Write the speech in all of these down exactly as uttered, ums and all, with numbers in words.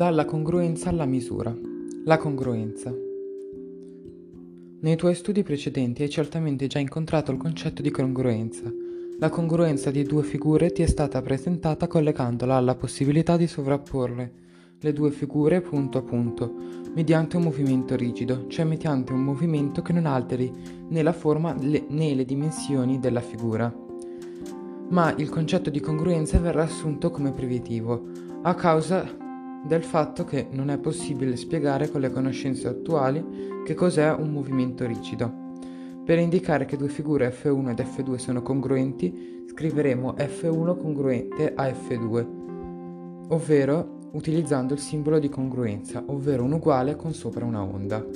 Dalla congruenza alla misura. La congruenza. Nei tuoi studi precedenti hai certamente già incontrato il concetto di congruenza. La congruenza di due figure ti è stata presentata collegandola alla possibilità di sovrapporre le due figure punto a punto, mediante un movimento rigido, cioè mediante un movimento che non alteri né la forma né le dimensioni della figura. Ma il concetto di congruenza verrà assunto come preventivo, a causa del fatto che non è possibile spiegare con le conoscenze attuali che cos'è un movimento rigido. Per indicare che due figure effe uno ed effe due sono congruenti, scriveremo effe uno congruente a effe due, ovvero utilizzando il simbolo di congruenza, ovvero un uguale con sopra una onda.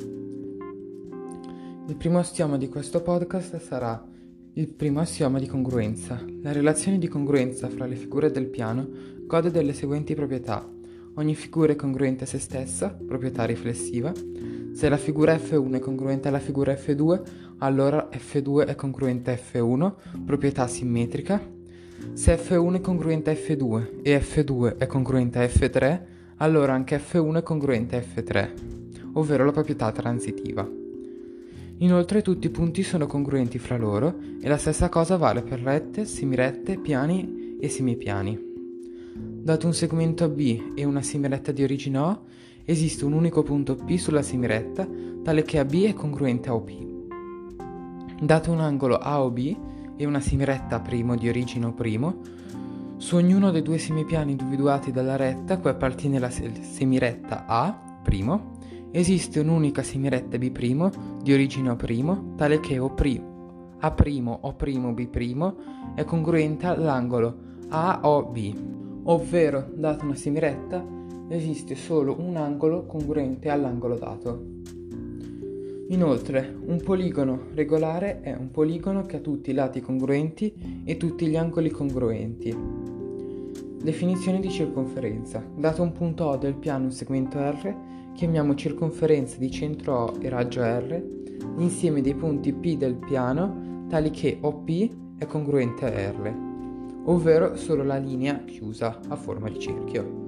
Il primo assioma di questo podcast sarà il primo assioma di congruenza. La relazione di congruenza fra le figure del piano gode delle seguenti proprietà. Ogni figura è congruente a se stessa, proprietà riflessiva. Se la figura effe uno è congruente alla figura effe due, allora effe due è congruente a effe uno, proprietà simmetrica. Se effe uno è congruente a effe due e effe due è congruente a effe tre, allora anche effe uno è congruente a effe tre, ovvero la proprietà transitiva. Inoltre tutti i punti sono congruenti fra loro e la stessa cosa vale per rette, semirette, piani e semipiani. Dato un segmento A B e una semiretta di origine O, esiste un unico punto P sulla semiretta, tale che A B è congruente a O P. Dato un angolo A O B e una semiretta A' di origine O', su ognuno dei due semipiani individuati dalla retta cui appartiene la semiretta A', esiste un'unica semiretta B' di origine O', tale che O' A' O' B' è congruente all'angolo A O B. Ovvero, data una semiretta, esiste solo un angolo congruente all'angolo dato. Inoltre, un poligono regolare è un poligono che ha tutti i lati congruenti e tutti gli angoli congruenti. Definizione di circonferenza. Dato un punto O del piano e un segmento R, chiamiamo circonferenza di centro O e raggio R l'insieme dei punti P del piano tali che O P è congruente a R, ovvero solo la linea chiusa a forma di cerchio.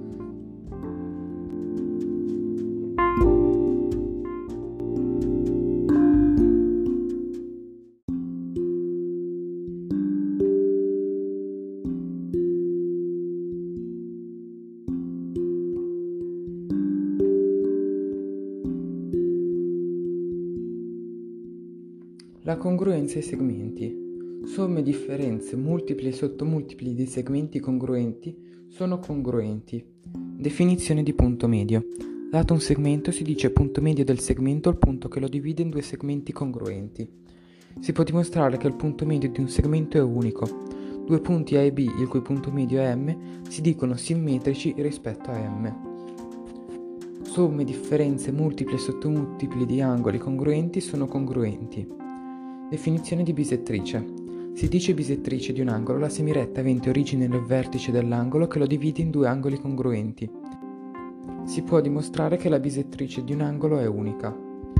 La congruenza ai segmenti. Somme, differenze, multipli e sottomultipli dei segmenti congruenti sono congruenti. Definizione di punto medio. Dato un segmento si dice punto medio del segmento il punto che lo divide in due segmenti congruenti. Si può dimostrare che il punto medio di un segmento è unico. Due punti A e B, il cui punto medio è M, si dicono simmetrici rispetto a M. Somme, differenze, multipli e sottomultipli di angoli congruenti sono congruenti. Definizione di bisettrice. Si dice bisettrice di un angolo la semiretta avente origine nel vertice dell'angolo che lo divide in due angoli congruenti. Si può dimostrare che la bisettrice di un angolo è unica.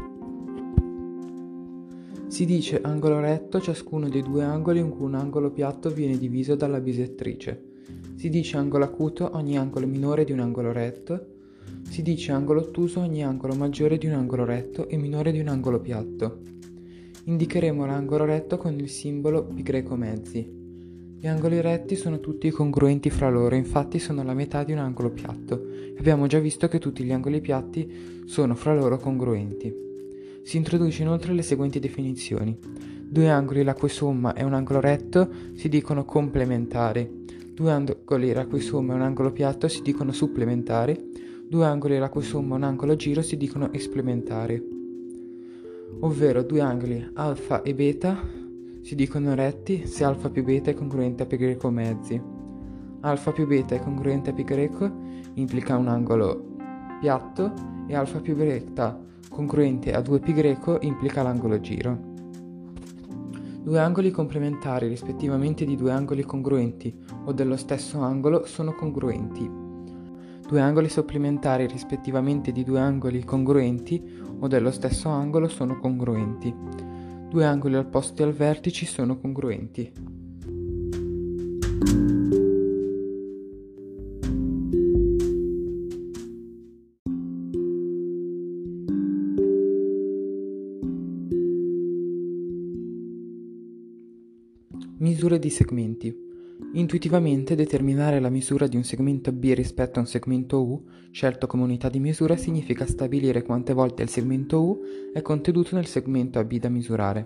Si dice angolo retto ciascuno dei due angoli in cui un angolo piatto viene diviso dalla bisettrice. Si dice angolo acuto ogni angolo minore di un angolo retto. Si dice angolo ottuso ogni angolo maggiore di un angolo retto e minore di un angolo piatto. Indicheremo l'angolo retto con il simbolo π mezzi. Gli angoli retti sono tutti congruenti fra loro, infatti sono la metà di un angolo piatto. Abbiamo già visto che tutti gli angoli piatti sono fra loro congruenti. Si introduce inoltre le seguenti definizioni. Due angoli la cui somma è un angolo retto si dicono complementari. Due angoli la cui somma è un angolo piatto si dicono supplementari. Due angoli la cui somma è un angolo giro si dicono esplementari. Ovvero due angoli alfa e beta si dicono retti se alfa più beta è congruente a π mezzi. Alfa più beta è congruente a π implica un angolo piatto e alfa più beta congruente a due π implica l'angolo giro. Due angoli complementari rispettivamente di due angoli congruenti o dello stesso angolo sono congruenti. Due angoli supplementari rispettivamente di due angoli congruenti o dello stesso angolo sono congruenti. Due angoli al posto e al vertice sono congruenti. Misure di segmenti. Intuitivamente determinare la misura di un segmento B rispetto a un segmento U, scelto come unità di misura, significa stabilire quante volte il segmento U è contenuto nel segmento A B da misurare.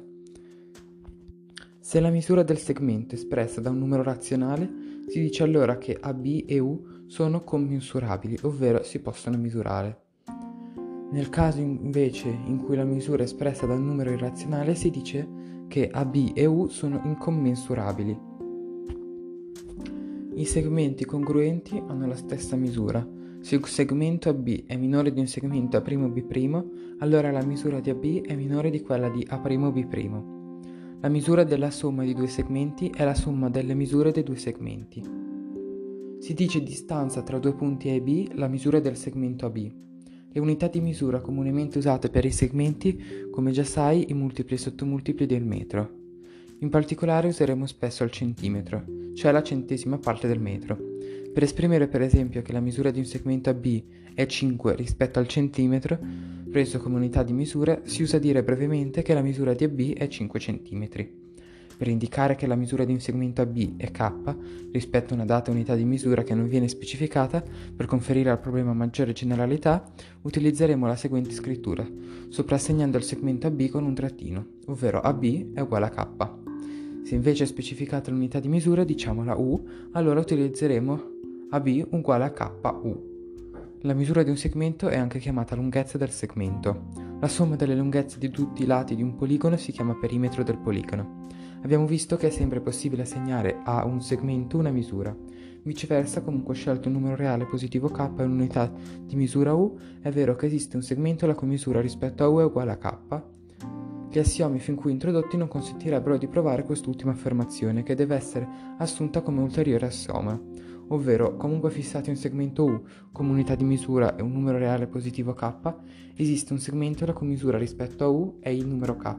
Se la misura del segmento è espressa da un numero razionale, si dice allora che A B e U sono commensurabili, ovvero si possono misurare. Nel caso invece in cui la misura è espressa da un numero irrazionale, si dice che A B e U sono incommensurabili. I segmenti congruenti hanno la stessa misura. Se un segmento A B è minore di un segmento A' B', allora la misura di A B è minore di quella di A' B'. La misura della somma di due segmenti è la somma delle misure dei due segmenti. Si dice distanza tra due punti A e B la misura del segmento A B. Le unità di misura comunemente usate per i segmenti, come già sai, i multipli e sottomultipli del metro. In particolare useremo spesso il centimetro, cioè la centesima parte del metro. Per esprimere per esempio che la misura di un segmento A B è cinque rispetto al centimetro, preso come unità di misura, si usa dire brevemente che la misura di A B è cinque centimetri. Per indicare che la misura di un segmento A B è k rispetto a una data unità di misura che non viene specificata, per conferire al problema maggiore generalità, utilizzeremo la seguente scrittura, soprassegnando il segmento A B con un trattino, ovvero A B è uguale a k. Se invece è specificata l'unità di misura, diciamola U, allora utilizzeremo A B uguale a K U. La misura di un segmento è anche chiamata lunghezza del segmento. La somma delle lunghezze di tutti i lati di un poligono si chiama perimetro del poligono. Abbiamo visto che è sempre possibile assegnare a un segmento una misura. Viceversa, comunque scelto un numero reale positivo k e un'unità di misura U, è vero che esiste un segmento la cui misura rispetto a U è uguale a k. Gli assiomi fin qui introdotti non consentirebbero di provare quest'ultima affermazione, che deve essere assunta come ulteriore assioma, ovvero comunque fissati un segmento U come unità di misura e un numero reale positivo k, esiste un segmento la cui misura rispetto a U è il numero k.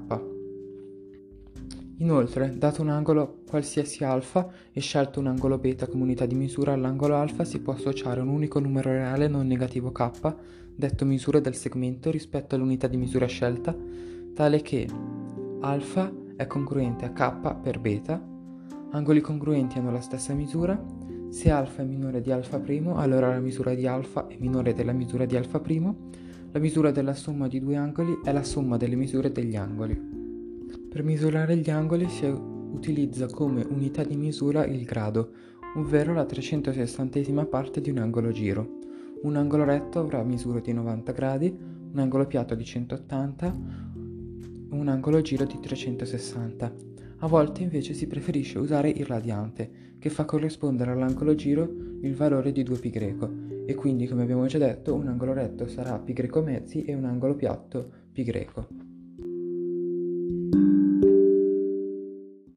Inoltre, dato un angolo qualsiasi alfa e scelto un angolo beta come unità di misura, all'angolo alfa si può associare un unico numero reale non negativo k, detto misura del segmento rispetto all'unità di misura scelta, tale che alfa è congruente a k per beta, angoli congruenti hanno la stessa misura, se alfa è minore di alfa', allora la misura di alfa è minore della misura di alfa', la misura della somma di due angoli è la somma delle misure degli angoli. Per misurare gli angoli si utilizza come unità di misura il grado, ovvero la trecentosessantesima parte di un angolo giro. Un angolo retto avrà misura di novanta gradi, un angolo piatto di centottanta, un angolo giro di trecentosessanta. A volte invece si preferisce usare il radiante, che fa corrispondere all'angolo giro il valore di due π greco, e quindi, come abbiamo già detto, un angolo retto sarà π greco mezzi e un angolo piatto π greco.